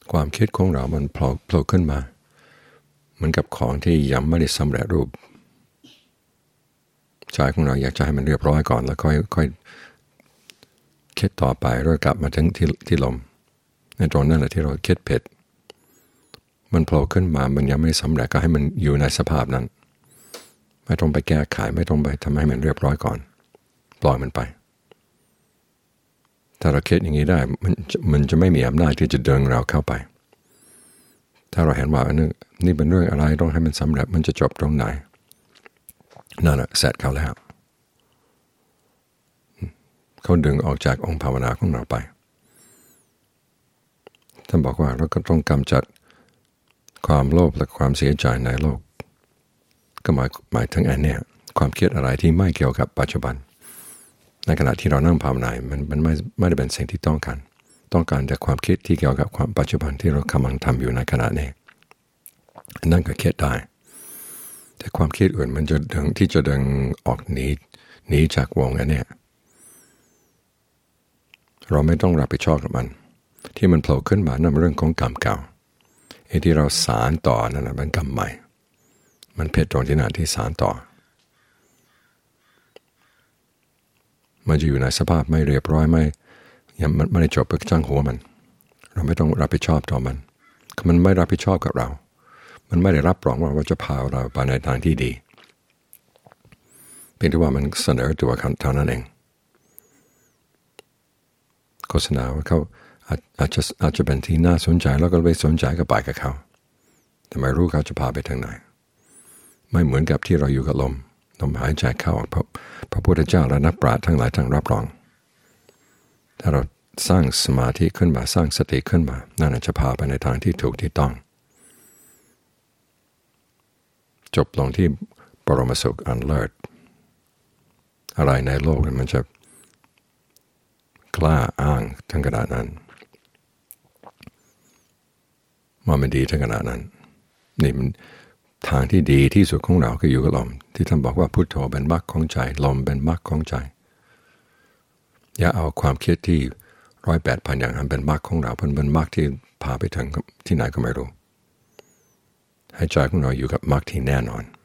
ความคิดของเรามันโผล่ขึ้นมาเหมือนกับของที่ยังไม่ได้สำเร็จรูปใจของเราอยากจะให้มันเรียบร้อยก่อนแล้วค่อยคิดต่อไปแล้วกลับมาถึงที่ลมในตรงนั้นแหละที่เราคิดผิดมันโผล่ขึ้นมามันยังไม่สำเร็จก็ให้มันอยู่ในสภาพนั้นไม่ต้องไปแก้ไขไม่ต้องไปทำให้มันเรียบร้อยก่อนปล่อยมันไปถ้าเราคิดอย่างนี้ได้มันจะไม่มีอำนาจที่จะดึงเราเข้าไปถ้าเราเห็นว่านี่เป็นเรื่องอะไรต้องให้มันสำเร็จมันจะจบตรงไหนนั่นแหละเสร็จเขาแล้วเขาดึงออกจากองค์ภาวนาของเราไปท่านบอกว่าเราก็ต้องกำจัดความโลภและความเสียใจในโลกก็หมายถึงอันเนี้ยความคิดอะไรที่ไม่เกี่ยวกับปัจจุบันในขณะที่เรานั่งภาวนามันไม่ได้เป็นสิ่งที่ต้องการแต่ความคิดที่เกี่ยวกับความปัจจุบันที่เรากำลังทำอยู่ในขณะนี้นั่นก็คิดได้แต่ความคิดอื่นมันจะดึงออกหนีจากวงอันเนี้ยเราไม่ต้องรับผิดชอบกับมันที่มันโผล่ขึ้นมานั่นเป็นเรื่องของกรรมเก่าไอ้ที่เราสานต่อนั่นเป็นกรรมใหม่มันเผ็ดตรงที่นั่นที่สานต่อมันจะอยู่ในสภาพไม่เรียบร้อยยังไม่ได้จบไปจ้างหัวมันเราไม่ต้องรับผิดชอบต่อมันมันไม่รับผิดชอบกับเรามันไม่ได้รับรองว่าจะพาเราไปในทางที่ดีเพียงแต่ว่ามันเสนอตัวเท่านั้นเองโฆษณาว่าเขาอาจจะเป็นที่น่าสนใจแล้วก็ไปสนใจก็ไปกับเขาแต่ไม่รู้เขาจะพาไปทางไหนไม่เหมือนกับที่เราอยู่กับลมหายใจเข้าพระพุทธเจ้าและนักปราชญ์ทั้งหลายทั้งรับรองถ้าเราสร้างสมาธิขึ้นมาสร้างสติขึ้นมานั่นจะพาไปในทางที่ถูกที่ต้องจบลงที่ปรมสุขอันเลิศอะไรในโลกมันจะกล้าอ้างทั้งขนาดนั้นว่ามันดีทั้งขนาดนั้นนี่มันทางที่ดีที่สุดของเราคืออยู่กับลมที่ท่านบอกว่าพุทโธเป็นมรรคของใจลมเป็นมรรคของใจอย่าเอาความคิดที่108,000อย่างนั้นเป็นมรรคของเราเป็นมรรคที่พาไปถึงที่ไหนก็ไม่รู้ให้ใจของเราอยู่กับมรรคที่แน่นอน